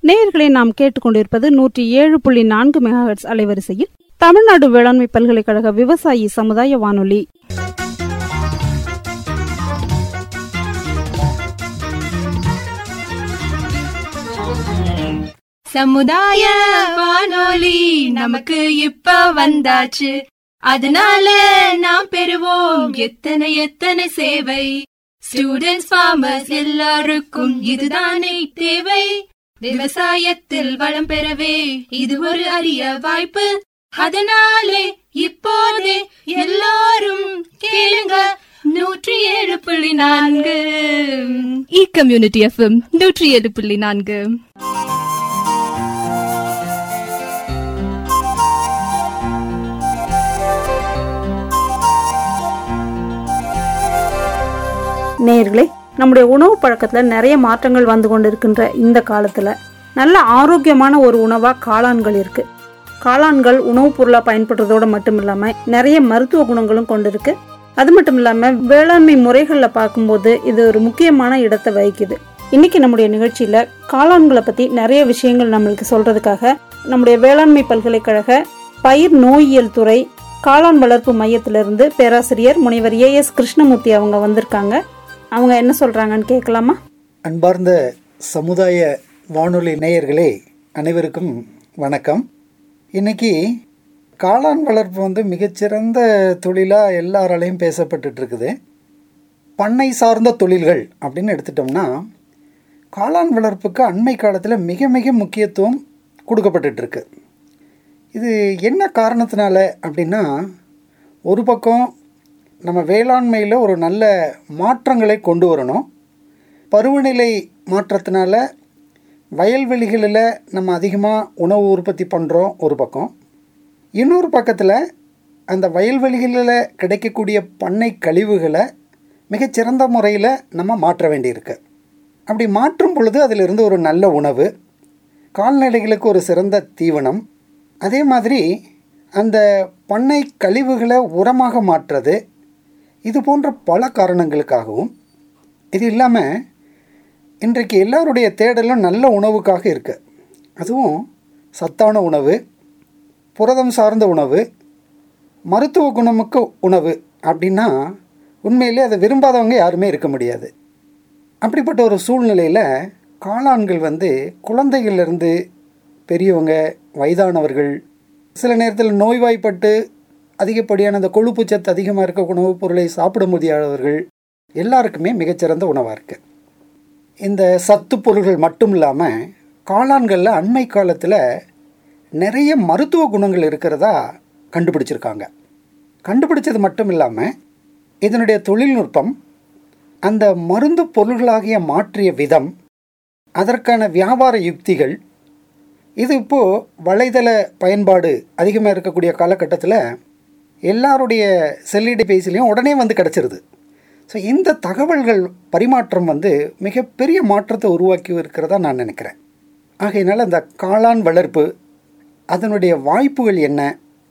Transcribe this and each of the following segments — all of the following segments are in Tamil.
நேயர்களை நாம் கேட்டுக்கொண்டிருப்பது 107.4 மெகாஹெர்ட்ஸ் அலைவரிசையில் தமிழ்நாடு வேளாண்மை பல்கலைக்கழக விவசாயி சமுதாய வானொலி. சமுதாய வானொலி நமக்கு இப்ப வந்தாச்சு, அதனால நாம் பெறுவோம் எத்தனை எத்தனை சேவை. ஸ்டூடெண்ட்ஸ், ஃபார்மர்ஸ் எல்லாருக்கும் இதுதானே தேவை. விவசாயத்தில் வளம் பெறவே இது ஒரு அரிய வாய்ப்பு. அதனாலே இப்போதே எல்லாரும் கேளுங்க 107.4 இ-கம்யூனிட்டி எஃப்எம் 107.4. நேயர்களே, நம்முடைய உணவு பழக்கத்துல நிறைய மாற்றங்கள் வந்து கொண்டிருக்கின்ற இந்த காலத்துல நல்ல ஆரோக்கியமான ஒரு உணவா காளான்கள் இருக்கு. காளான்கள் உணவுப் பொருளா பயன்படுறதோட மட்டும் இல்லாம நிறைய மருத்துவ குணங்களும் கொண்டிருக்கு. அது மட்டும் இல்லாம வேளாண்மை முறைகள்ல பார்க்கும்போது இது ஒரு முக்கியமான இடத்தை வகிக்குது. இன்னைக்கு நம்முடைய நிகழ்ச்சியில காளான்களை பத்தி நிறைய விஷயங்கள் நம்மளுக்கு சொல்றதுக்காக நம்முடைய வேளாண்மை பல்கலைக்கழக பயிர் நோயியல் துறை காளான் வளர்ப்பு மையத்திலிருந்து பேராசிரியர் முனைவர் ஏஎஸ் கிருஷ்ணமூர்த்தி அவங்க வந்திருக்காங்க. அவங்க என்ன சொல்றாங்கன்னு கேட்கலாமா? அன்பார்ந்த சமுதாய வானொலி நேயர்களே, அனைவருக்கும் வணக்கம். இன்னைக்கு காளான் வளர்ப்பு மிகச்சிறந்த தொழிலாக எல்லாராலையும் பேசப்பட்டு இருக்குது. பண்ணை சார்ந்த தொழில்கள் அப்படின்னு எடுத்துட்டோம்னா காளான் வளர்ப்புக்கு அண்மை காலத்தில் மிக மிக முக்கியத்துவம் கொடுக்கப்பட்டுருக்கு. இது என்ன காரணத்தினால அப்படின்னா, ஒரு பக்கம் நம்ம வேளாண்மையில் ஒரு நல்ல மாற்றங்களை கொண்டு வரணும். பருவநிலை மாற்றத்தினால வயல்வெளிகளில் நம்ம அதிகமாக உணவு உற்பத்தி பண்ணுறோம் ஒரு பக்கம். இன்னொரு பக்கத்தில் அந்த வயல்வெளிகளில் கிடைக்கக்கூடிய பண்ணை கழிவுகளை மிகச்சிறந்த முறையில் நம்ம மாற்ற வேண்டியிருக்கு. அப்படி மாற்றும் பொழுது அதிலிருந்து ஒரு நல்ல உணவு, கால்நடைகளுக்கு ஒரு சிறந்த தீவனம், அதே மாதிரி அந்த பண்ணை கழிவுகளை உரமாக மாற்றுறது, இது போன்ற பல காரணங்களுக்காகவும். இது இல்லாமல் இன்றைக்கு எல்லாருடைய தேடலும் நல்ல உணவுக்காக இருக்குது. அதுவும் சத்தான உணவு, புரதம் சார்ந்த உணவு, மருத்துவ குணமுக்க உணவு அப்படின்னா உண்மையிலே அதை விரும்பாதவங்க யாருமே இருக்க முடியாது. அப்படிப்பட்ட ஒரு சூழ்நிலையில் காளான்கள் குழந்தைகள்லேருந்து பெரியவங்க, வயதானவர்கள், சில நேரத்தில் நோய்வாய்ப்பட்டு அதிகப்படியான அந்த கொழுப்புச்சத்து அதிகமாக இருக்க உணவுப் பொருளை சாப்பிட முடியாதவர்கள் எல்லாருக்குமே மிகச்சிறந்த உணவாக இருக்குது. இந்த சத்து பொருள்கள் மட்டும் இல்லாமல் காளான்களில் அண்மை காலத்தில் நிறைய மருத்துவ குணங்கள் இருக்கிறதா கண்டுபிடிச்சிருக்காங்க. கண்டுபிடிச்சது மட்டும் இல்லாமல் இதனுடைய தொழில்நுட்பம், அந்த மருந்து பொருள்களாகிய மாற்றிய விதம், அதற்கான வியாபார யுக்திகள், இது இப்போது வலைதள பயன்பாடு அதிகமாக இருக்கக்கூடிய காலகட்டத்தில் எல்லாருடைய செல்லிடைபேசிலையும் உடனே கிடச்சிருது. ஸோ இந்த தகவல்கள் பரிமாற்றம் மிகப்பெரிய மாற்றத்தை உருவாக்கி இருக்கிறதா நான் நினைக்கிறேன். ஆகையினால் அந்த காளான் வளர்ப்பு அதனுடைய வாய்ப்புகள் என்ன,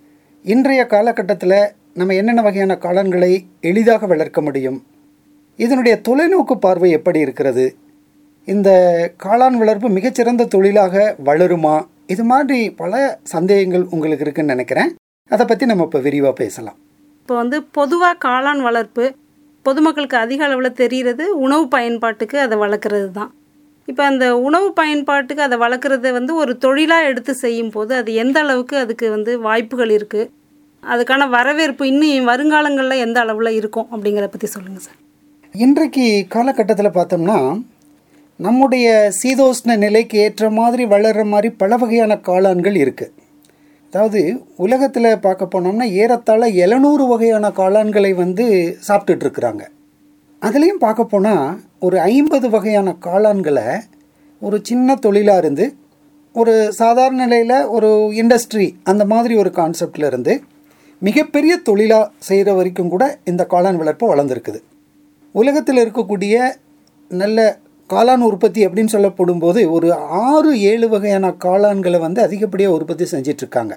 இன்றைய காலகட்டத்தில் நம்ம என்னென்ன வகையான காளான்களை எளிதாக வளர்க்க முடியும், இதனுடைய தொலைநோக்கு பார்வை எப்படி இருக்கிறது, இந்த காளான் வளர்ப்பு மிகச்சிறந்த தொழிலாக வளருமா, இது மாதிரி பல சந்தேகங்கள் உங்களுக்கு இருக்குன்னு நினைக்கிறேன். அதை பற்றி நம்ம இப்போ விரிவாக பேசலாம். இப்போ பொதுவாக காளான் வளர்ப்பு பொதுமக்களுக்கு அதிக அளவில் தெரிகிறது உணவு பயன்பாட்டுக்கு அதை வளர்க்குறது தான். இப்போ அந்த உணவு பயன்பாட்டுக்கு அதை வளர்க்குறத ஒரு தொழிலாக எடுத்து செய்யும் போது அது எந்த அளவுக்கு அதுக்கு வாய்ப்புகள் இருக்குது, அதுக்கான வரவேற்பு இன்னும் வருங்காலங்களில் எந்த அளவில் இருக்கும் அப்படிங்கிறத பற்றி சொல்லுங்கள் சார். இன்றைக்கு காலகட்டத்தில் பார்த்தோம்னா நம்முடைய சீதோஷ்ண நிலைக்கு ஏற்ற மாதிரி வளர்கிற மாதிரி பல வகையான காளான்கள் இருக்குது. அதாவது உலகத்தில் பார்க்க போனோம்னா ஏறத்தாழ 700 வகையான காளான்களை சாப்பிட்டுட்ருக்குறாங்க. அதுலேயும் பார்க்க போனால் ஒரு 50 வகையான காளான்களை ஒரு சின்ன தொழிலாக இருந்து ஒரு சாதாரண நிலையில் ஒரு இண்டஸ்ட்ரி அந்த மாதிரி ஒரு கான்செப்டில் இருந்து மிகப்பெரிய தொழிலாக செய்கிற வரைக்கும் கூட இந்த காளான் வளர்ப்பு வளர்ந்துருக்குது. உலகத்தில் இருக்கக்கூடிய நல்ல காளான் உற்பத்தி அப்படின்னு சொல்லப்படும் போது ஒரு 6-7 வகையான காளான்களை அதிகப்படியாக உற்பத்தி செஞ்சிட்ருக்காங்க.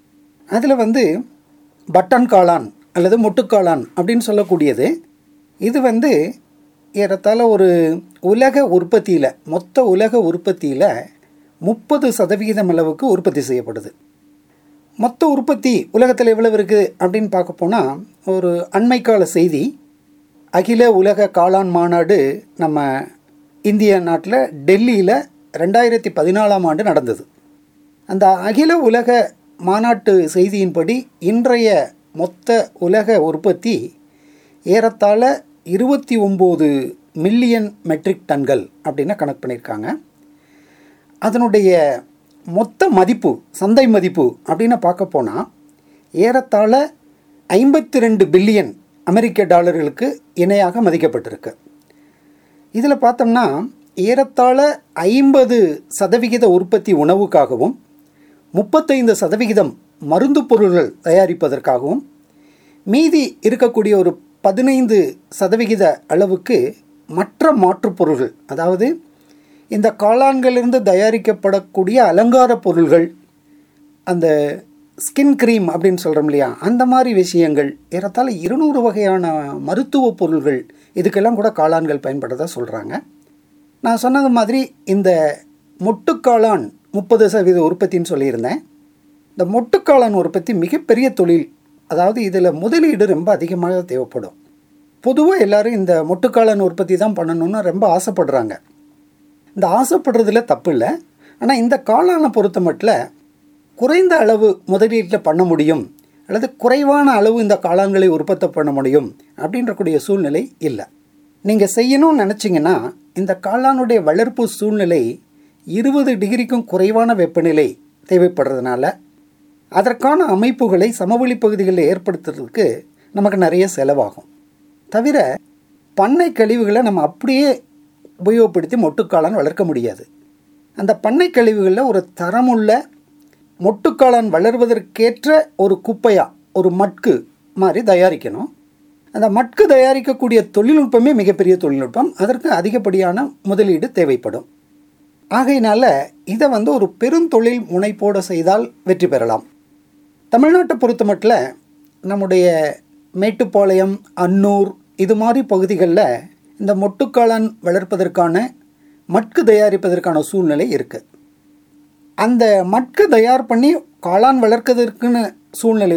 அதில் பட்டன் காளான் அல்லது மொட்டுக்காளான் அப்படின்னு சொல்லக்கூடியது, இது ஏறத்தாழ ஒரு உலக உற்பத்தியில், மொத்த உலக உற்பத்தியில் 30% அளவுக்கு உற்பத்தி செய்யப்படுது. மொத்த உற்பத்தி உலகத்தில் எவ்வளவு இருக்குது அப்படின்னு பார்க்க போனால், ஒரு அண்மைக்கால செய்தி, அகில உலக காளான் மாநாடு நம்ம இந்திய நாட்டில் டெல்லியில் 2014ஆம் ஆண்டு நடந்தது. அந்த அகில உலக மாநாட்டு செய்தியின்படி இன்றைய மொத்த உலக உற்பத்தி ஏறத்தாழ 29 மில்லியன் மெட்ரிக் டன்கள் அப்படின்னு கணக்கு பண்ணியிருக்காங்க. அதனுடைய மொத்த மதிப்பு, சந்தை மதிப்பு அப்படின்னு பார்க்க போனால் ஏறத்தாழ 52 பில்லியன் அமெரிக்க டாலர்களுக்கு இணையாக மதிக்கப்பட்டிருக்கு. இதில் பார்த்தோம்னா ஏறத்தாழ 50% உற்பத்தி உணவுக்காகவும் 35% மருந்து பொருள்கள் தயாரிப்பதற்காகவும், மீதி இருக்கக்கூடிய ஒரு 15% அளவுக்கு மற்ற மாற்றுப் பொருள்கள், அதாவது இந்த காளான்களிலிருந்து தயாரிக்கப்படக்கூடிய அலங்கார பொருள்கள், அந்த ஸ்கின் க்ரீம் அப்படின்னு சொல்கிறோம் இல்லையா, அந்த மாதிரி விஷயங்கள், ஏறத்தாழ 200 வகையான மருத்துவ பொருள்கள், இதுக்கெல்லாம் கூட காளான்கள் பயன்படுறதா சொல்கிறாங்க. நான் சொன்னது மாதிரி இந்த மொட்டுக்காளான் 30% உற்பத்தின்னு சொல்லியிருந்தேன். இந்த மொட்டுக்காளான் உற்பத்தி மிகப்பெரிய தொழில். அதாவது இதில் முதலீடு ரொம்ப அதிகமாக தேவைப்படும். பொதுவாக எல்லோரும் இந்த மொட்டுக்காளான் உற்பத்தி தான் பண்ணணும்னு ரொம்ப ஆசைப்படுறாங்க. இந்த ஆசைப்படுறதுல தப்பு இல்லை. ஆனால் இந்த காளானை பொறுத்த மட்டும் குறைந்த அளவு முதலீட்டில் பண்ண முடியும், அல்லது குறைவான அளவு இந்த காளான்களை உற்பத்தி பண்ண முடியும் அப்படின்றக்கூடிய சூழ்நிலை இல்லை. நீங்கள் செய்யணும்னு நினச்சிங்கன்னா இந்த காளானுடைய வளர்ப்பு சூழ்நிலை 20 டிகிரிக்கும் குறைவான வெப்பநிலை தேவைப்படுறதுனால அதற்கான அமைப்புகளை சமவெளி பகுதிகளில் ஏற்படுத்துறதுக்கு நமக்கு நிறைய செலவாகும். தவிர பண்ணை கழிவுகளை நம்ம அப்படியே உபயோகப்படுத்தி மொட்டுக்காளான் வளர்க்க முடியாது. அந்த பண்ணை கழிவுகளில் ஒரு தரமுள்ள மொட்டுக்காளான் வளர்வதற்கேற்ற ஒரு குப்பையாக, ஒரு மட்கு மாதிரி தயாரிக்கணும். அந்த மட்கு தயாரிக்கக்கூடிய தொழில்நுட்பமே மிகப்பெரிய தொழில்நுட்பம். அதற்கு அதிகப்படியான முதலீடு தேவைப்படும். ஆகையினால இதை ஒரு பெருந்தொழில் முனைப்போடு செய்தால் வெற்றி பெறலாம். தமிழ்நாட்டை பொறுத்த மட்டும் நம்முடைய மேட்டுப்பாளையம், அன்னூர், இது மாதிரி பகுதிகளில் இந்த மொட்டுக்காளான் வளர்ப்பதற்கான மட்கு தயாரிப்பதற்கான சூழ்நிலை இருக்குது. அந்த மட்கு தயார் பண்ணி காளான் வளர்க்கிறதுக்குன்னு சூழ்நிலை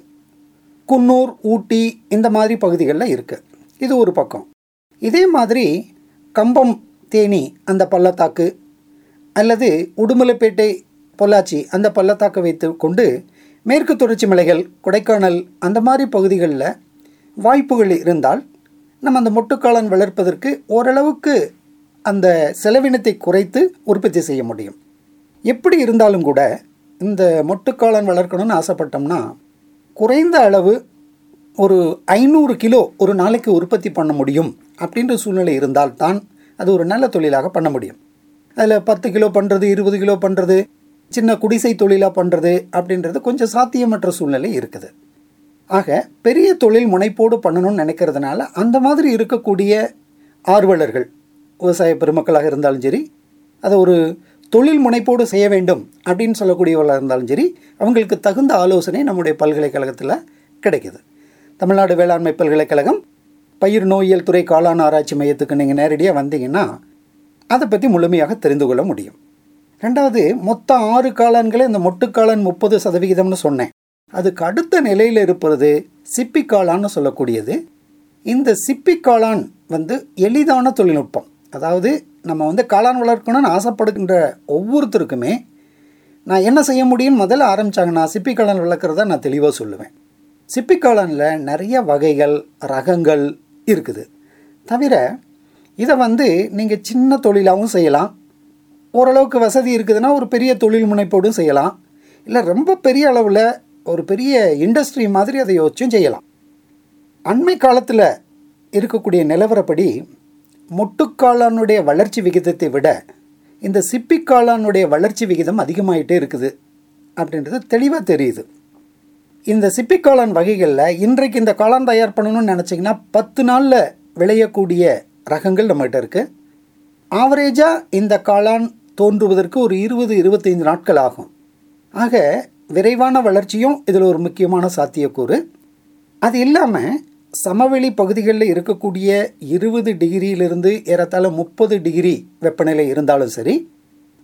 குன்னூர், ஊட்டி, இந்த மாதிரி பகுதிகளில் இருக்குது. இது ஒரு பக்கம். இதே மாதிரி கம்பம், தேனி அந்த பள்ளத்தாக்கு, அல்லது உடுமலைப்பேட்டை, பொள்ளாச்சி அந்த பள்ளத்தாக்கை வைத்து கொண்டு மேற்கு தொடர்ச்சி மலைகள், கொடைக்கானல் அந்த மாதிரி பகுதிகளில் வாய்ப்புகள் இருந்தால் நம்ம அந்த மொட்டுக்காளான் வளர்ப்பதற்கு ஓரளவுக்கு அந்த செலவினத்தை குறைத்து உற்பத்தி செய்ய முடியும். எப்படி இருந்தாலும் கூட இந்த மொட்டுக்காளான் வளர்க்கணும்னு ஆசைப்பட்டோம்னா குறைந்த அளவு ஒரு 500 கிலோ ஒரு நாளைக்கு உற்பத்தி பண்ண முடியும் அப்படின்ற சூழ்நிலை இருந்தால்தான் அது ஒரு நல்ல தொழிலாக பண்ண முடியும். அதில் 10 கிலோ பண்ணுறது, 20 கிலோ பண்ணுறது, சின்ன குடிசை தொழிலாக பண்ணுறது அப்படின்றது கொஞ்சம் சாத்தியமற்ற சூழ்நிலை இருக்குது. ஆக பெரிய தொழில் முனைப்போடு பண்ணணும்னு நினைக்கிறதுனால அந்த மாதிரி இருக்கக்கூடிய ஆர்வலர்கள், விவசாய பெருமக்களாக இருந்தாலும் சரி, அதை ஒரு தொழில் முனைப்போடு செய்ய வேண்டும் அப்படின்னு சொல்லக்கூடியவர்களாக இருந்தாலும் சரி, அவங்களுக்கு தகுந்த ஆலோசனை நம்முடைய பல்கலைக்கழகத்தில் கிடைக்கிது. தமிழ்நாடு வேளாண்மை பல்கலைக்கழகம் பயிர் நோயியல் துறை காளான் ஆராய்ச்சி மையத்துக்கு நீங்கள் நேரடியாக வந்தீங்கன்னா அதை பற்றி முழுமையாக தெரிந்து கொள்ள முடியும். ரெண்டாவது, மொத்த 6 காளான்களை இந்த மொட்டுக்காளான் 30%ன்னு சொன்னேன். அதுக்கு அடுத்த நிலையில் இருப்பது சிப்பி காளான்னு சொல்லக்கூடியது. இந்த சிப்பி காளான் எளிதான தொழில்நுட்பம். அதாவது நம்ம காளான் வளர்க்கணும்னு ஆசைப்படுகின்ற ஒவ்வொருத்தருக்குமே நான் என்ன செய்ய முடியும்னு முதல்ல ஆரம்பித்தாங்க. நான் சிப்பி காளான் வளர்க்குறத நான் தெளிவாக சொல்லுவேன். சிப்பி காளானில் நிறைய வகைகள், ரகங்கள் இருக்குது. தவிர இதை நீங்கள் சின்ன தொழிலாகவும் செய்யலாம். ஓரளவுக்கு வசதி இருக்குதுன்னா ஒரு பெரிய தொழில் முனைப்போடும் செய்யலாம். இல்லை ரொம்ப பெரிய அளவில் ஒரு பெரிய இண்டஸ்ட்ரி மாதிரி அதை யோசிச்சும் செய்யலாம். அண்மை காலத்தில் இருக்கக்கூடிய நிலவரப்படி மொட்டுக்காளானுடைய வளர்ச்சி விகிதத்தை விட இந்த சிப்பி காளானுடைய வளர்ச்சி விகிதம் அதிகமாகிட்டே இருக்குது அப்படின்றது தெளிவாக தெரியுது. இந்த சிப்பி காளான் வகைகளில் இன்றைக்கு இந்த காளான் தயார் பண்ணணும்னு நினச்சிங்கன்னா 10 நாளில் விளையக்கூடிய ரகங்கள் நம்மகிட்ட இருக்குது. ஆவரேஜாக இந்த காளான் தோன்றுவதற்கு ஒரு 20-25 நாட்கள் ஆகும். ஆக விரைவான வளர்ச்சியும் இதில் ஒரு முக்கியமான சாத்தியக்கூறு. அது இல்லாமல் சமவெளி பகுதிகளில் இருக்கக்கூடிய 20 டிகிரியிலிருந்து ஏறத்தாழ 30 டிகிரி வெப்பநிலை இருந்தாலும் சரி,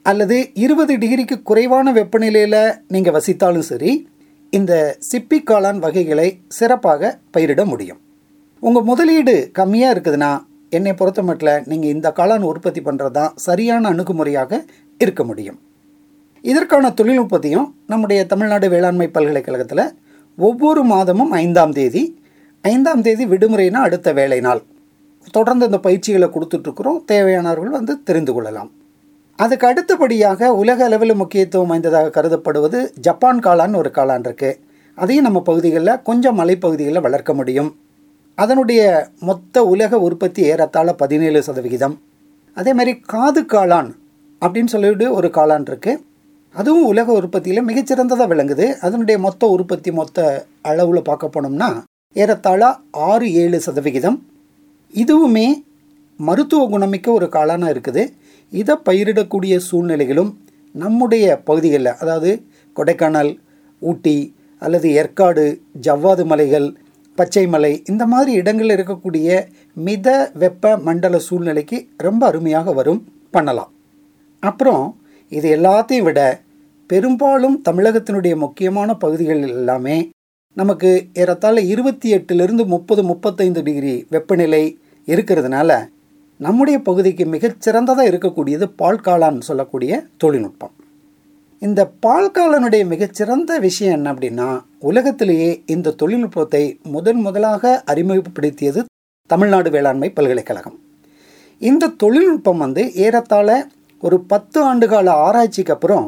அல்லது 20 டிகிரிக்கு குறைவான வெப்பநிலையில் நீங்கள் வசித்தாலும் சரி, இந்த சிப்பி காளான் வகைகளை சிறப்பாக பயிரிட முடியும். உங்கள் முதலீடு கம்மியாக இருக்குதுன்னா என்னை பொறுத்த மட்டும் நீங்கள் இந்த காளான் உற்பத்தி பண்ணுறது தான் சரியான அணுகுமுறையாக இருக்க முடியும். இதற்கான தொழில்நுட்பத்தையும் நம்முடைய தமிழ்நாடு வேளாண்மை பல்கலைக்கழகத்தில் ஒவ்வொரு மாதமும் 5ஆம் தேதி விடுமுறைனா அடுத்த வேலை நாள் தொடர்ந்து இந்த பயிற்சிகளை கொடுத்துட்ருக்குறோம். தேவையானவர்கள் வந்து தெரிந்து கொள்ளலாம். அதுக்கு அடுத்தபடியாக உலக அளவில் முக்கியத்துவம் வாய்ந்ததாக கருதப்படுவது ஜப்பான் காளான் ஒரு காளான் இருக்குது. அதையும் நம்ம பகுதிகளில் கொஞ்சம் மலைப்பகுதிகளில் வளர்க்க முடியும். அதனுடைய மொத்த உலக உற்பத்தி ஏறத்தாழ 17%. அதே மாதிரி காது காளான் அப்படின்னு சொல்லிட்டு ஒரு காளான் இருக்குது. அதுவும் உலக உற்பத்தியில் மிகச்சிறந்ததாக விளங்குது. அதனுடைய மொத்த உற்பத்தி மொத்த அளவில் பார்க்க போனோம்னா ஏறத்தாழ 6-7%. இதுவுமே மருத்துவ குணமிக்க ஒரு காளானாக இருக்குது. இதை பயிரிடக்கூடிய சூழ்நிலைகளும் நம்முடைய பகுதிகளில், அதாவது கொடைக்கானல், ஊட்டி அல்லது ஏற்காடு, ஜவ்வாது மலைகள், பச்சை மலை, இந்த மாதிரி இடங்களில் இருக்கக்கூடிய மித வெப்ப மண்டல சூழ்நிலைக்கு ரொம்ப அருமையாக பண்ணலாம். அப்புறம் இது எல்லாத்தையும் விட பெரும்பாலும் தமிழகத்தினுடைய முக்கியமான பகுதிகள் எல்லாமே நமக்கு ஏறத்தாழ 28-30-35 டிகிரி வெப்பநிலை இருக்கிறதுனால நம்முடைய பகுதிக்கு மிகச்சிறந்ததாக இருக்கக்கூடியது பால் காளான் சொல்லக்கூடிய தொழில்நுட்பம். இந்த பால் காளானுடைய மிகச்சிறந்த விஷயம் என்ன அப்படின்னா, உலகத்திலேயே இந்த தொழில்நுட்பத்தை முதலாக அறிமுகப்படுத்தியது தமிழ்நாடு வேளாண்மை பல்கலைக்கழகம். இந்த தொழில்நுட்பம் வந்து ஏறத்தாழ ஒரு 10 ஆண்டுகால ஆராய்ச்சிக்கு அப்புறம்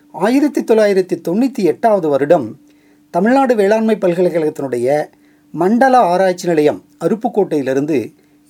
1998 வருடம் தமிழ்நாடு வேளாண்மை பல்கலைக்கழகத்தினுடைய மண்டல ஆராய்ச்சி நிலையம் அருப்புக்கோட்டையிலிருந்து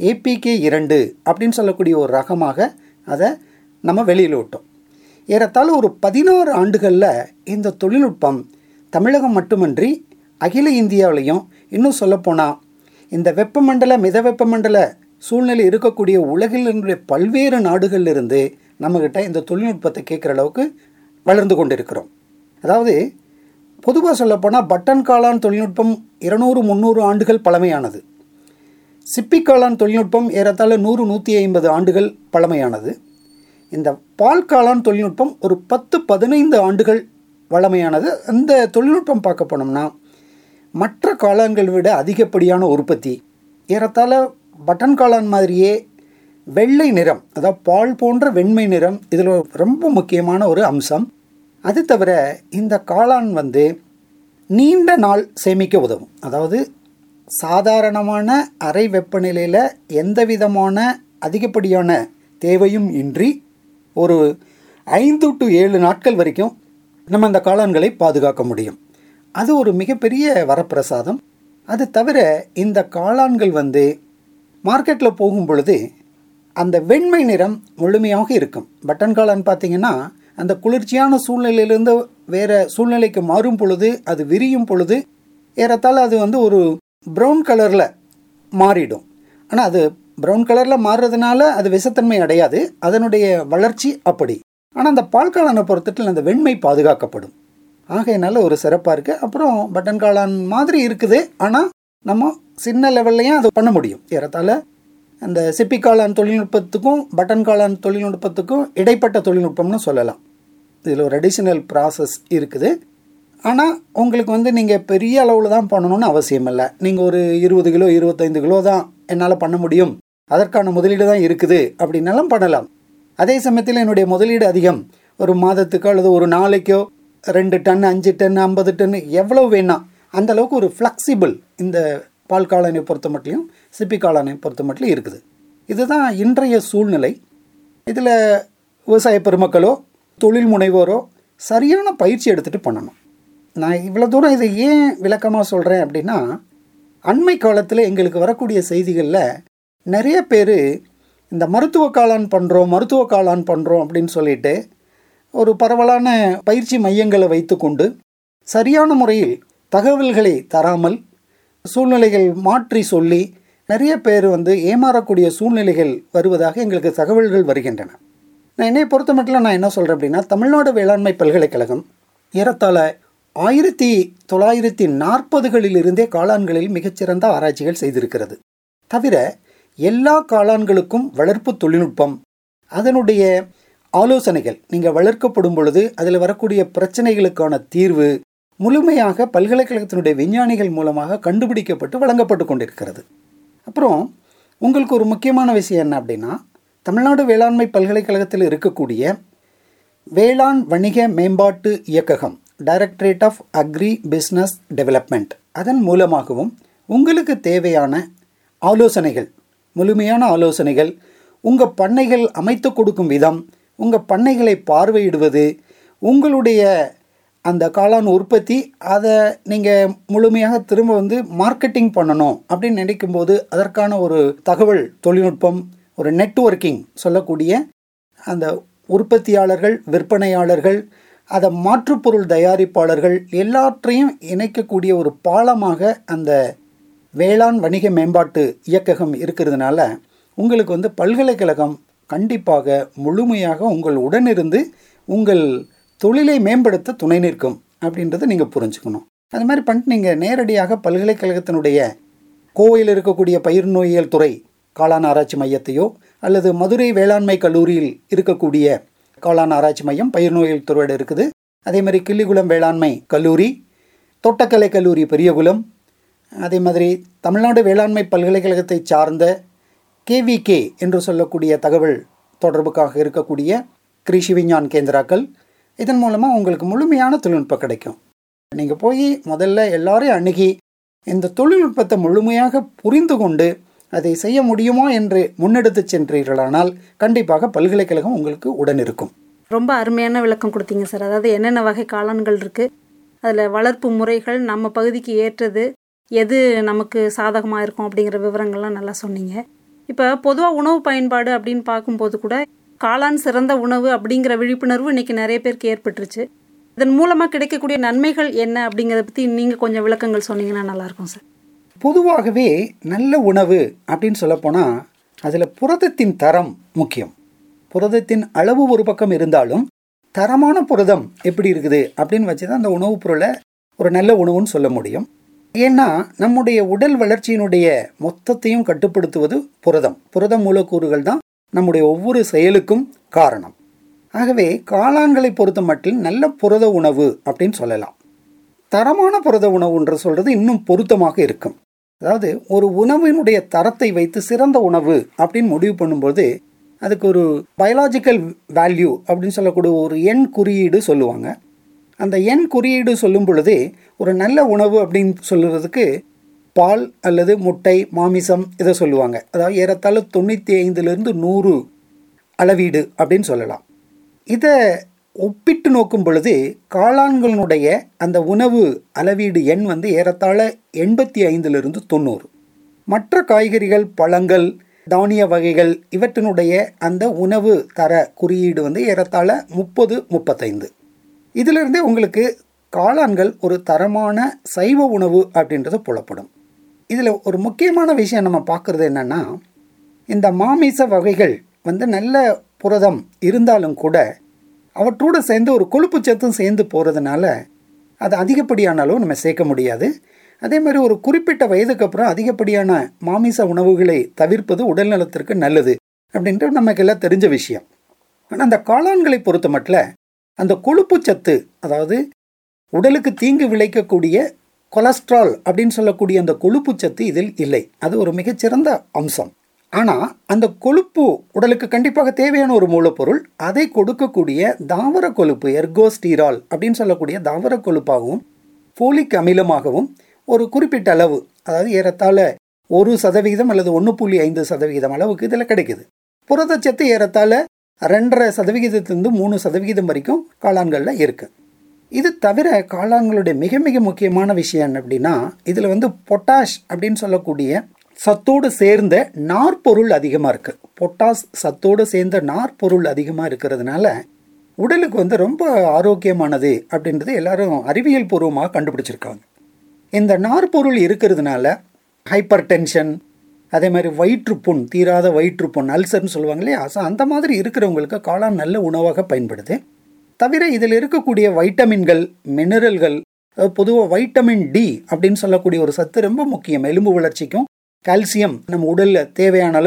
APK2 அப்படின்னு சொல்லக்கூடிய ஒரு ரகமாக அதை நம்ம வெளியில் விட்டோம். ஏறத்தாழ ஒரு 16 ஆண்டுகளில் இந்த தொழில்நுட்பம் தமிழகம் மட்டுமன்றி அகில இந்தியாவிலையும், இன்னும் சொல்லப்போனால் இந்த வெப்பமண்டல மித வெப்பமண்டல சூழ்நிலை இருக்கக்கூடிய உலகினுடைய பல்வேறு நாடுகளிலிருந்து நம்மக்கிட்ட இந்த தொழில்நுட்பத்தை கேட்குற அளவுக்கு வளர்ந்து கொண்டிருக்கிறோம். அதாவது பொதுவாக சொல்லப்போனால் பட்டன் காளான் தொழில்நுட்பம் 200-300 ஆண்டுகள் பழமையானது. சிப்பி காளான் தொழில்நுட்பம் ஏறத்தாழ 100-150 ஆண்டுகள் பழமையானது. இந்த பால் காளான் தொழில்நுட்பம் ஒரு 10-15 ஆண்டுகள் வழமையானது. அந்த தொழில்நுட்பம் பார்க்க போனோம்னா மற்ற காளான்களை விட அதிகப்படியான உற்பத்தி, ஏறத்தாழ பட்டன் காளான் மாதிரியே வெள்ளை நிறம், அதாவது பால் போன்ற வெண்மை நிறம் இதில் ரொம்ப முக்கியமான ஒரு அம்சம். அது தவிர இந்த காளான் வந்து நீண்ட நாள் சேமிக்க உதவும். அதாவது சாதாரணமான அறை வெப்பநிலையில் எந்த விதமான அதிகப்படியான தேவையும் இன்றி ஒரு 5 to 7 நாட்கள் வரைக்கும் நம்ம அந்த காளான்களை பாதுகாக்க முடியும். அது ஒரு மிகப்பெரிய வரப்பிரசாதம். அது தவிர இந்த காளான்கள் வந்து மார்க்கெட்டில் போகும் பொழுது அந்த வெண்மை நிறம் முழுமையாக இருக்கும். பட்டன் காளான் பார்த்திங்கன்னா அந்த குளிர்ச்சியான சூழ்நிலையிலேருந்து வேறு சூழ்நிலைக்கு மாறும் பொழுது, அது விரியும் பொழுது ஏறத்தாழ அது வந்து ஒரு ப்ரௌன் கலரில் மாறிடும். ஆனால் அது ப்ரௌன் கலரில் மாறுறதுனால அது விஷத்தன்மை அடையாது, அதனுடைய வளர்ச்சி அப்படி. ஆனால் அந்த பால் காளானை பொறுத்தட்டில் அந்த வெண்மை பாதுகாக்கப்படும். ஆகையினால ஒரு சிறப்பாக இருக்குது. அப்புறம் பட்டன் காளான் மாதிரி இருக்குது, ஆனால் நம்ம சின்ன லெவல்லையும் அதை பண்ண முடியும். ஏறத்தாழ அந்த சிப்பி காளான் தொழில்நுட்பத்துக்கும் பட்டன் காளான் தொழில்நுட்பத்துக்கும் இடைப்பட்ட தொழில்நுட்பம்னு சொல்லலாம். இதில் ஒரு அடிஷ்னல் ப்ராசஸ் இருக்குது. ஆனால் உங்களுக்கு வந்து நீங்கள் பெரிய அளவில் தான் பண்ணணும்னு அவசியம் இல்லை. நீங்கள் ஒரு 20 கிலோ 25 கிலோ தான் என்னால் பண்ண முடியும், அதற்கான முதலீடு தான் இருக்குது அப்படின்னாலும் பண்ணலாம். அதே சமயத்தில் என்னுடைய முதலீடு அதிகம், ஒரு மாதத்துக்கோ அல்லது ஒரு நாளைக்கோ 2 டன் 5 டன் 50 டன் எவ்வளோ வேணாம், அந்த அளவுக்கு ஒரு ஃப்ளெக்சிபிள் இந்த பால் காளானை பொறுத்த மட்டும் சிப்பி காளானை பொறுத்த மட்டும் இருக்குது. இதுதான் இன்றைய சூழ்நிலை. இதில் விவசாய பெருமக்களோ தொழில் முனைவோரோ சரியான பயிற்சி எடுத்துகிட்டு பண்ணணும். நான் இவ்வளோ தூரம் இதை ஏன் விளக்கமாக சொல்கிறேன் அப்படின்னா, அண்மை காலத்தில் எங்களுக்கு வரக்கூடிய செய்திகளில் நிறைய பேர் இந்த மருத்துவ காளான் பண்ணுறோம் அப்படின்னு சொல்லிட்டு ஒரு பரவலான பயிற்சி மையங்களை வைத்துக்கொண்டு சரியான முறையில் தகவல்களை தராமல் சூழ்நிலைகள் மாற்றி சொல்லி நிறைய பேர் வந்து ஏமாறக்கூடிய சூழ்நிலைகள் வருவதாக எங்களுக்கு தகவல்கள் வருகின்றன. நான் என்னை பொறுத்த மட்டும் நான் என்ன சொல்கிறேன் அப்படின்னா, தமிழ்நாடு வேளாண்மை பல்கலைக்கழகம் ஏறத்தாழ 1940களிலிருந்தே காளான்களில் மிகச்சிறந்த ஆராய்ச்சிகள் செய்திருக்கிறது. தவிர எல்லா காளான்களுக்கும் வளர்ப்பு தொழில்நுட்பம், அதனுடைய ஆலோசனைகள் நீங்கள் வளர்க்கப்படும் பொழுது அதில் வரக்கூடிய பிரச்சனைகளுக்கான தீர்வு முழுமையாக பல்கலைக்கழகத்தினுடைய விஞ்ஞானிகள் மூலமாக கண்டுபிடிக்கப்பட்டு வழங்கப்பட்டு கொண்டிருக்கிறது. அப்புறம் உங்களுக்கு ஒரு முக்கியமான விஷயம் என்ன அப்படின்னா, தமிழ்நாடு வேளாண்மை பல்கலைக்கழகத்தில் இருக்கக்கூடிய வேளாண் வணிக மேம்பாட்டு இயக்ககம், directorate of agri business development, அதன் மூலமாகவும் உங்களுக்கு தேவையான ஆலோசனைகள், முழுமையான ஆலோசனைகள், உங்கள் பண்ணைகள் அமைத்து கொடுக்கும் விதம், உங்கள் பண்ணைகளை பார்வையிடுவது, உங்களுடைய அந்த காளான் உற்பத்தி அதை நீங்கள் முழுமையாக திரும்ப மார்க்கெட்டிங் பண்ணணும் அப்படின்னு நினைக்கும்போது அதற்கான ஒரு தகவல் தொழில்நுட்பம், ஒரு நெட்வொர்க்கிங் சொல்லக்கூடிய அந்த உற்பத்தியாளர்கள், விற்பனையாளர்கள், அதை மாற்றுப்பொருள் தயாரிப்பாளர்கள் எல்லாற்றையும் இணைக்கக்கூடிய ஒரு பாலமாக அந்த வேளாண் வணிக மேம்பாட்டு இயக்ககம் இருக்கிறதுனால உங்களுக்கு பல்கலைக்கழகம் கண்டிப்பாக முழுமையாக உங்கள் உடனிருந்து உங்கள் தொழிலை மேம்படுத்த துணை நிற்கும் அப்படின்றத நீங்கள் புரிஞ்சுக்கணும். அது மாதிரி பண்ணிட்டு நீங்கள் நேரடியாக பல்கலைக்கழகத்தினுடைய கோவையில் இருக்கக்கூடிய பயிர் நோயியல் துறை காளான் ஆராய்ச்சி மையத்தையோ அல்லது மதுரை வேளாண்மை கல்லூரியில் இருக்கக்கூடிய காளான் ஆராய்ச்சி மையம் பயிர் நோயியல் துறையோடு இருக்குது. அதே மாதிரி கிள்ளிகுளம் வேளாண்மை கல்லூரி, தோட்டக்கலை கல்லூரி பெரியகுளம், அதே மாதிரி தமிழ்நாடு வேளாண்மை பல்கலைக்கழகத்தை சார்ந்த KVK என்று சொல்லக்கூடிய தகவல் தொடர்புக்காக இருக்கக்கூடிய கிருஷி விஞ்ஞான் கேந்திராக்கள், இதன் மூலமாக உங்களுக்கு முழுமையான தொழில்நுட்பம் கிடைக்கும். நீங்கள் போய் முதல்ல எல்லாரையும் அணுகி இந்த தொழில்நுட்பத்தை முழுமையாக புரிந்து கொண்டு அதை செய்ய முடியுமா என்று முன்னெடுத்து சென்றீர்களானால் கண்டிப்பாக பல்கலைக்கழகம் உங்களுக்கு உடன் இருக்கும். ரொம்ப அருமையான விளக்கம் கொடுத்தீங்க சார். அதாவது என்னென்ன வகை காளான்கள் இருக்குது, அதில் வளர்ப்பு முறைகள், நம்ம பகுதிக்கு ஏற்றது எது நமக்கு சாதகமாக இருக்கும் அப்படிங்கிற விவரங்கள்லாம் நல்லா சொன்னீங்க. இப்போ பொதுவாக உணவு பயன்பாடு அப்படின்னு பார்க்கும்போது கூட காளான் சிறந்த உணவு அப்படிங்கிற விழிப்புணர்வு இன்றைக்கி நிறைய பேருக்கு ஏற்பட்டுருச்சு. இதன் மூலமாக கிடைக்கக்கூடிய நன்மைகள் என்ன அப்படிங்கிறத பற்றி நீங்கள் கொஞ்சம் விளக்கங்கள் சொன்னீங்கன்னா நல்லாயிருக்கும் சார். பொதுவாகவே நல்ல உணவு அப்படின்னு சொல்லப்போனால் அதில் புரதத்தின் தரம் முக்கியம். புரதத்தின் அளவு ஒரு பக்கம் இருந்தாலும் தரமான புரதம் எப்படி இருக்குது அப்படின்னு வச்சு தான் அந்த உணவுப் பொருளை ஒரு நல்ல உணவுன்னு சொல்ல முடியும். ஏன்னா நம்முடைய உடல் வளர்ச்சியினுடைய மொத்தத்தையும் கட்டுப்படுத்துவது புரத மூலக்கூறுகள் தான் நம்முடைய ஒவ்வொரு செயலுக்கும் காரணம். ஆகவே காளான்களை பொறுத்த மட்டில் நல்ல புரத உணவு அப்படின்னு சொல்லலாம். தரமான புரத உணவுன்ற சொல்கிறது இன்னும் பொருத்தமாக இருக்கும். அதாவது ஒரு உணவினுடைய தரத்தை வைத்து சிறந்த உணவு அப்படின்னு முடிவு பண்ணும்போது அதுக்கு ஒரு பயாலஜிக்கல் வேல்யூ அப்படின்னு சொல்லக்கூடிய ஒரு எண் குறியீடு சொல்லுவாங்க. அந்த எண் குறியீடு சொல்லும் பொழுது ஒரு நல்ல உணவு அப்படின்னு சொல்லுறதுக்கு பால் அல்லது முட்டை, மாமிசம் இதை சொல்லுவாங்க. அதாவது ஏறத்தாழ 95லிருந்து 100 அளவீடு அப்படின்னு சொல்லலாம். இதை ஒப்பிட்டு நோக்கும் பொழுது காளான்களுடைய அந்த உணவு அளவீடு எண் ஏறத்தாழ 85லிருந்து 90. மற்ற காய்கறிகள், பழங்கள், தானிய வகைகள் இவற்றினுடைய அந்த உணவு தர குறியீடு ஏறத்தாழ 30-35. இதிலிருந்தே உங்களுக்கு காளான்கள் ஒரு தரமான சைவ உணவு அப்படின்றது புலப்படும். இதில் ஒரு முக்கியமான விஷயம் நம்ம பார்க்குறது என்னென்னா, இந்த மாமிச வகைகள் நல்ல புரதம் இருந்தாலும் கூட அவற்றோடு சேர்ந்து ஒரு கொழுப்பு சத்தும் சேர்ந்து போகிறதுனால அது அதிகப்படியான அளவு நம்ம சேர்க்க முடியாது. அதே மாதிரி ஒரு குறிப்பிட்ட வயதுக்கு அப்புறம் அதிகப்படியான மாமிச உணவுகளை தவிர்ப்பது உடல் நலத்திற்கு நல்லது அப்படின்ட்டு நமக்கு எல்லாம் தெரிஞ்ச விஷயம். ஆனால் அந்த காளான்களை பொறுத்த மட்டும் அந்த கொழுப்பு சத்து, அதாவது உடலுக்கு தீங்கு விளைக்கக்கூடிய கொலஸ்ட்ரால் அப்படின்னு சொல்லக்கூடிய அந்த கொழுப்பு சத்து இதில் இல்லை. அது ஒரு மிகச்சிறந்த அம்சம். ஆனால் அந்த கொழுப்பு உடலுக்கு கண்டிப்பாக தேவையான ஒரு மூலப்பொருள். அதை கொடுக்கக்கூடிய தாவர கொழுப்பு, எர்கோஸ்டீரால் அப்படின்னு சொல்லக்கூடிய தாவர கொழுப்பாகவும் ஃபோலிக் அமிலமாகவும் ஒரு குறிப்பிட்ட அளவு, அதாவது ஏறத்தாழ 1% அல்லது 1.5% அளவுக்கு இதில் கிடைக்குது. புரதச்சத்து ஏறத்தாழ 2.5%லிருந்து 3% வரைக்கும் காளான்களில் இருக்குது. இது தவிர காளான்களுடைய மிக மிக முக்கியமான விஷயம் என்ன அப்படின்னா, இதில் பொட்டாஷ் அப்படின்னு சொல்லக்கூடிய சத்தோடு சேர்ந்த நார்பொருள் அதிகமாக இருக்குது. பொட்டாஸ் சத்தோடு சேர்ந்த நார்பொருள் அதிகமாக இருக்கிறதுனால உடலுக்கு ரொம்ப ஆரோக்கியமானது அப்படின்றது எல்லாரும் அறிவியல் பூர்வமாக கண்டுபிடிச்சிருக்காங்க. இந்த நார்பொருள் இருக்கிறதுனால ஹைப்பர் டென்ஷன், அதே மாதிரி வயிற்றுப்புண், தீராத வயிற்றுப்புண், அல்சர்னு சொல்லுவாங்க இல்லையா, அந்த மாதிரி இருக்கிறவங்களுக்கு காளான் நல்ல உணவாக பயன்படுது. தவிர இதில் இருக்கக்கூடிய வைட்டமின்கள், மினரல்கள், பொதுவாக வைட்டமின் D அப்படின்னு சொல்லக்கூடிய ஒரு சத்து ரொம்ப முக்கியம். எலும்பு வளர்ச்சிக்கும் கால்சியம் நம்ம உடலில் தேவையான அளவுக்கு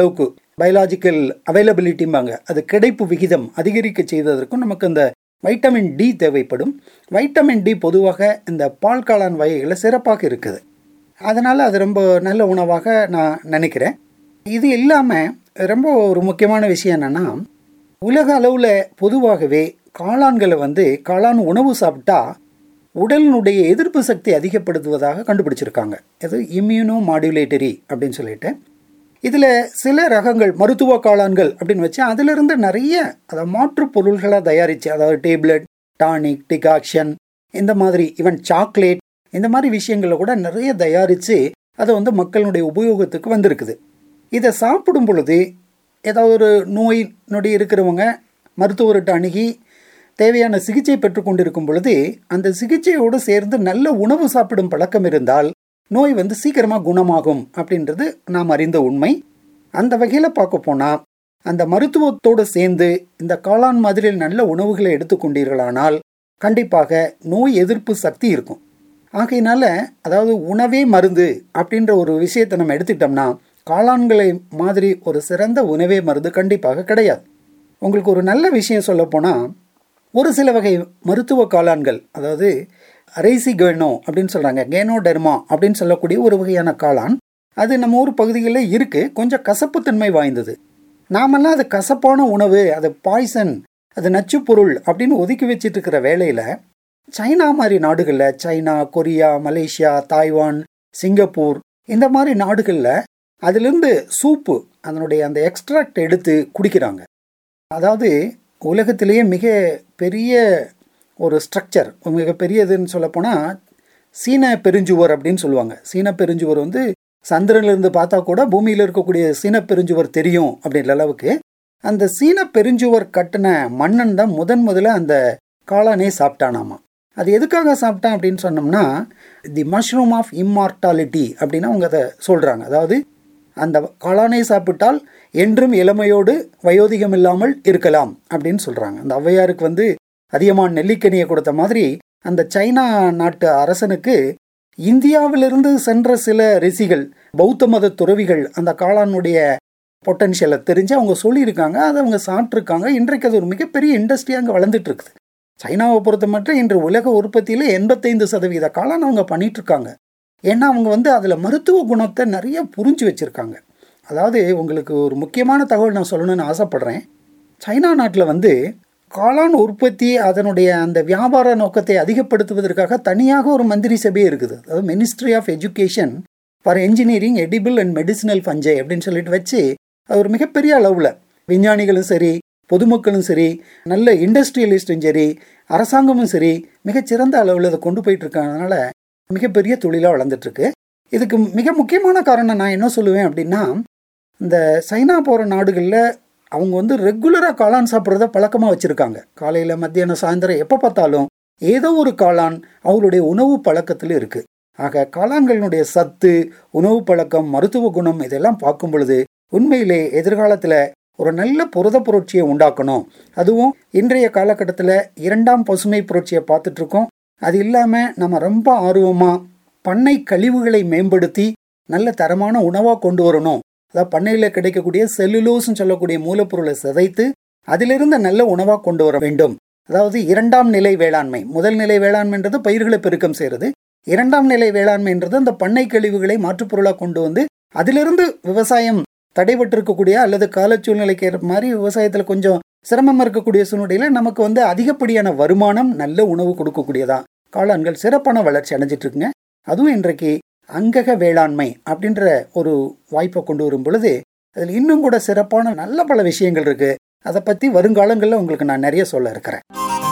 பயாலஜிக்கல் அவைலபிலிட்டிம்பாங்க, அது கிடைப்பு விகிதம் அதிகரிக்க செய்ததற்கும் நமக்கு இந்த வைட்டமின் டி தேவைப்படும். வைட்டமின் டி பொதுவாக இந்த பால் காளான் வகைகளில் சிறப்பாக இருக்குது. அதனால் அது ரொம்ப நல்ல உணவாக நான் நினைக்கிறேன். இது இல்லாமல் ரொம்ப ஒரு முக்கியமான விஷயம் என்னென்னா, உலக அளவில் பொதுவாகவே காளான்களை காளான் உணவு சாப்பிட்டா உடலினுடைய எதிர்ப்பு சக்தி அதிகப்படுத்துவதாக கண்டுபிடிச்சிருக்காங்க. இது இம்யூனோ மாடுலேட்டரி அப்படின்னு சொல்லிட்டு. இதில் சில ரகங்கள் மருத்துவ காளான்கள் அப்படின்னு வச்சு அதிலிருந்து நிறைய மாற்று பொருள்களை தயாரித்து, அதாவது டேப்லெட், டானிக், டிகாக்ஷன், இந்த மாதிரி ஈவன் சாக்லேட், இந்த மாதிரி விஷயங்களை கூட நிறைய தயாரித்து அதை மக்களுடைய உபயோகத்துக்கு வந்திருக்குது. இதை சாப்பிடும் பொழுது ஏதாவது ஒரு நோய் நொடி இருக்கிறவங்க மருத்துவர்கிட்ட அணுகி தேவையான சிகிச்சை பெற்றுக்கொண்டிருக்கும் பொழுது அந்த சிகிச்சையோடு சேர்ந்து நல்ல உணவு சாப்பிடும் பழக்கம் இருந்தால் நோய் சீக்கிரமாக குணமாகும் அப்படின்றது நாம் அறிந்த உண்மை. அந்த வகையில் பார்க்க போனால் அந்த மருத்துவத்தோடு சேர்ந்து இந்த காளான் மாதிரி நல்ல உணவுகளை எடுத்துக்கொண்டீர்களானால் கண்டிப்பாக நோய் எதிர்ப்பு சக்தி இருக்கும். ஆகையினால அதாவது உணவே மருந்து அப்படின்ற ஒரு விஷயத்தை நம்ம எடுத்துக்கிட்டோம்னா காளான்களை மாதிரி ஒரு சிறந்த உணவே மருந்து கண்டிப்பாக கிடையாது. உங்களுக்கு ஒரு நல்ல விஷயம் சொல்லப்போனால், ஒரு சில வகை மருத்துவ காளான்கள், அதாவது அரைசி கேனோ அப்படின்னு சொல்கிறாங்க, கேனோடெர்மா அப்படின்னு சொல்லக்கூடிய ஒரு வகையான காளான், அது நம்ம ஊர் பகுதிகளில் இருக்குது. கொஞ்சம் கசப்புத்தன்மை வாய்ந்தது. நாமெல்லாம் அது கசப்பான உணவு, அது பாய்சன், அது நச்சுப்பொருள் அப்படின்னு ஒதுக்கி வச்சுட்டு இருக்கிற வேளையில் சைனா மாதிரி நாடுகளில், China, Korea, Malaysia, Taiwan, Singapore, இந்த மாதிரி நாடுகளில் அதிலிருந்து சூப்பு, அதனுடைய அந்த எக்ஸ்ட்ராக்ட் எடுத்து குடிக்கிறாங்க. அதாவது உலகத்திலேயே மிக பெரிய ஒரு ஸ்ட்ரக்சர், மிக பெரியதுன்னு சொல்லப்போனால் சீன பெருஞ்சுவர் அப்படின்னு சொல்லுவாங்க. சீன பெருஞ்சுவர் சந்திரனிலிருந்து பார்த்தா கூட பூமியில் இருக்கக்கூடிய சீன பெருஞ்சுவர் தெரியும் அப்படின்ற அளவுக்கு அந்த சீன பெருஞ்சுவர் கட்டின மன்னன் தான் முதல்ல அந்த காளானே சாப்பிட்டானாமா. அது எதுக்காக சாப்பிட்டான் அப்படின்னு சொன்னோம்னா, தி மஷ்ரூம் ஆஃப் இம்மார்டாலிட்டி அப்படின்னு அவங்க அதை சொல்கிறாங்க. அதாவது அந்த காளானை சாப்பிட்டால் என்றும் இளமையோடு வயோதிகம் இல்லாமல் இருக்கலாம் அப்படின்னு சொல்கிறாங்க. அந்த ஔவையாருக்கு அதிகமான நெல்லிக்கனியை கொடுத்த மாதிரி அந்த சைனா நாட்டு அரசனுக்கு இந்தியாவிலிருந்து சென்ற சில ரிஷிகள், பௌத்த மத துறவிகள் அந்த காளானுடைய பொட்டன்ஷியலை தெரிஞ்சு அவங்க சொல்லியிருக்காங்க. அதை அவங்க சாப்பிட்ருக்காங்க. இன்றைக்கு அது ஒரு மிகப்பெரிய இண்டஸ்ட்ரியாக அங்கே வளர்ந்துட்டு இருக்குது. சைனாவை பொறுத்த மட்டும் இன்று உலக உற்பத்தியில் 85% காளான் அவங்க பண்ணிகிட்ருக்காங்க. ஏன்னா அவங்க அதில் மருத்துவ குணத்தை நிறைய புரிஞ்சு வச்சுருக்காங்க. அதாவது உங்களுக்கு ஒரு முக்கியமான தகவல் நான் சொல்லணும்னு ஆசைப்பட்றேன். சைனா நாட்டில் காளான் உற்பத்தி அதனுடைய அந்த வியாபார நோக்கத்தை அதிகப்படுத்துவதற்காக தனியாக ஒரு மந்திரி சபையே இருக்குது. அதாவது ministry of education for engineering, edible and medicinal fungi அப்படின்னு சொல்லிட்டு வச்சு அது ஒரு மிகப்பெரிய அளவில் விஞ்ஞானிகளும் சரி, பொதுமக்களும் சரி, நல்ல இண்டஸ்ட்ரியலிஸ்டும் சரி, அரசாங்கமும் சரி மிகச்சிறந்த அளவில் அதை கொண்டு போயிட்டு இருக்காங்கனால மிகப்பெரிய தொழிலாக வளர்ந்துட்டுருக்கு. இதுக்கு மிக முக்கியமான காரணம் நான் என்ன சொல்லுவேன் அப்படின்னா, இந்த சைனா போகிற நாடுகளில் அவங்க ரெகுலராக காளான் சாப்பிட்றத பழக்கமாக வச்சுருக்காங்க. காலையில், மத்தியானம், சாயந்தரம் எப்போ பார்த்தாலும் ஏதோ ஒரு காளான் அவங்களுடைய உணவு பழக்கத்தில் இருக்குது. ஆக காளான்களினுடைய சத்து, உணவு பழக்கம், மருத்துவ குணம் இதெல்லாம் பார்க்கும் பொழுது உண்மையிலே எதிர்காலத்தில் ஒரு நல்ல புரத புரட்சியை உண்டாக்கணும். அதுவும் இன்றைய காலகட்டத்தில் 2ஆம் பசுமை புரட்சியை பார்த்துட்ருக்கோம். அது இல்லாமல் நம்ம ரொம்ப ஆர்வமாக பண்ணை கழிவுகளை மேம்படுத்தி நல்ல தரமான உணவாக கொண்டு வரணும். அதாவது பண்ணையில் கிடைக்கக்கூடிய செல்லுலோஸ்ன்னு சொல்லக்கூடிய மூலப்பொருளை சிதைத்து அதிலிருந்து நல்ல உணவாக கொண்டு வர வேண்டும். அதாவது 2ஆம் நிலை வேளாண்மை. முதல் நிலை வேளாண்மைன்றது பயிர்களை பெருக்கம் செய்கிறது. 2ஆம் நிலை வேளாண்மைன்றது அந்த பண்ணை கழிவுகளை மாற்றுப்பொருளாக கொண்டு வந்து அதிலிருந்து விவசாயம் தடைபட்டிருக்கக்கூடிய அல்லது கால சூழ்நிலைக்கு ஏற்ற மாதிரி விவசாயத்தில் கொஞ்சம் சிரமமாக இருக்கக்கூடிய சூழ்நிலையில் நமக்கு அதிகப்படியான வருமானம், நல்ல உணவு கொடுக்கக்கூடியதா காளான்கள் சிறப்பான வளர்ச்சி அடைஞ்சிட்டு இருக்குங்க. அதுவும் இன்றைக்கு அங்கக வேளாண்மை அப்படின்ற ஒரு வாய்ப்பை கொண்டு வரும் பொழுது அதில் இன்னும் கூட சிறப்பான நல்ல பல விஷயங்கள் இருக்குது. அதை பற்றி வருங்காலங்களில் உங்களுக்கு நான் நிறைய சொல்ல இருக்கிறேன்.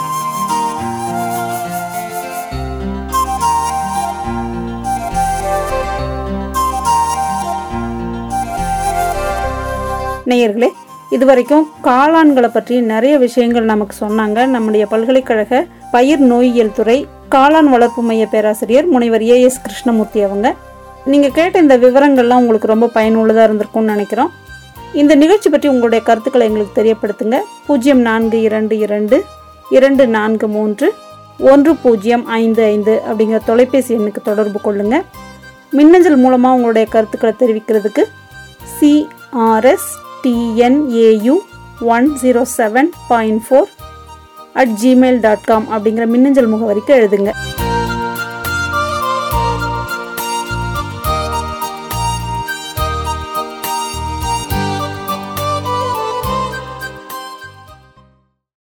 நேயர்களே, இதுவரைக்கும் காளான்களை பற்றி நிறைய விஷயங்கள் நமக்கு சொன்னாங்க. நம்முடைய பல்கலைக்கழக பயிர் நோயியல் துறை காளான் வளர்ப்பு மைய பேராசிரியர் முனைவர் AS கிருஷ்ணமூர்த்தி அவங்க. நீங்கள் கேட்ட இந்த விவரங்கள்லாம் உங்களுக்கு ரொம்ப பயனுள்ளதாக இருந்திருக்கும்னு நினைக்கிறோம். இந்த நிகழ்ச்சி பற்றி உங்களுடைய கருத்துக்களை எங்களுக்கு தெரியப்படுத்துங்க. 0422243105 அப்படிங்கிற தொலைபேசி எண்ணுக்கு தொடர்பு கொள்ளுங்கள். மின்னஞ்சல் மூலமாக உங்களுடைய கருத்துக்களை தெரிவிக்கிறதுக்கு CRS TNAU107.4 @gmail.com அப்படிங்கிற மின்னஞ்சல் முகவரிக்கு எழுதுங்க.